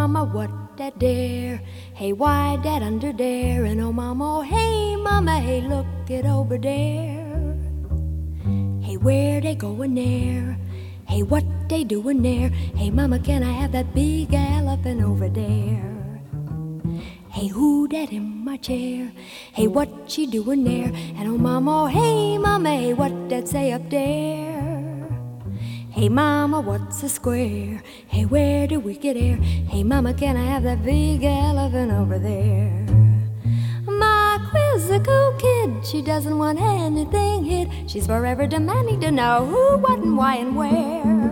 mama, what that there? Hey, why that under there? And oh mama, hey mama, hey, look it over there. Hey, where they going there? Hey, what they doing there? Hey mama, can I have that big elephant over there? Hey, who that in my chair? Hey, what she doing there? And oh mama, hey mama, hey, what that say up there? Hey mama, what's a square? Hey, where do we get air? Hey mama, can I have that big elephant over there? My quizzical kid, she doesn't want anything hid. She's forever demanding to know who, what, and why, and where.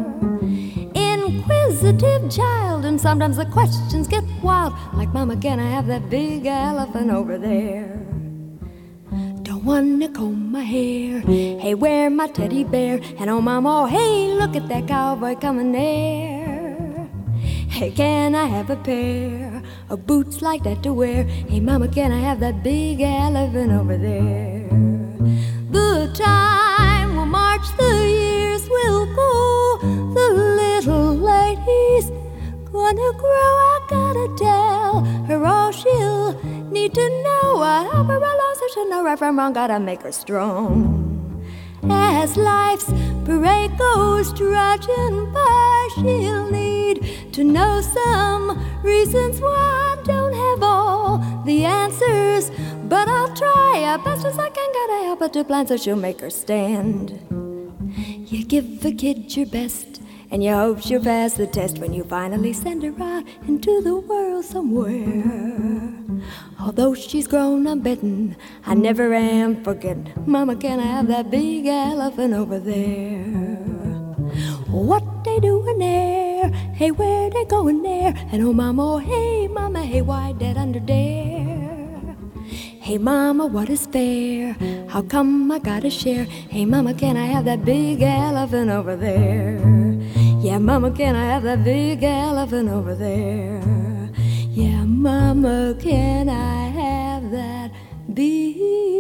Inquisitive child, and sometimes the questions get wild. Like, mama, can I have that big elephant over there? Don't wanna comb my hair. Hey, where my teddy bear? And oh mama, hey, look at that cowboy coming there. Hey, can I have a pair of boots like that to wear? Hey mama, can I have that big elephant over there? The time will march, the years will go, the little lady's gonna grow. I gotta tell her all she'll need to know. I help her along so she'll know right from wrong. Gotta make her strong. As life's parade goes trudging by, she'll need to know some reasons why I don't have all the answers, but I'll try as best as I can. Gotta help her to plan so she'll make her stand. You give a kid your best, and you hope she'll pass the test when you finally send her out into the world somewhere. Although she's grown, I'm betting I never am forgetting. Mama, can I have that big elephant over there? What they doing there? Hey, where they going there? And oh mama, hey mama, hey, why that under there? Hey mama, what is fair? How come I gotta share? Hey mama, can I have that big elephant over there? Yeah mama, can I have that big elephant over there? Yeah mama, can I have that big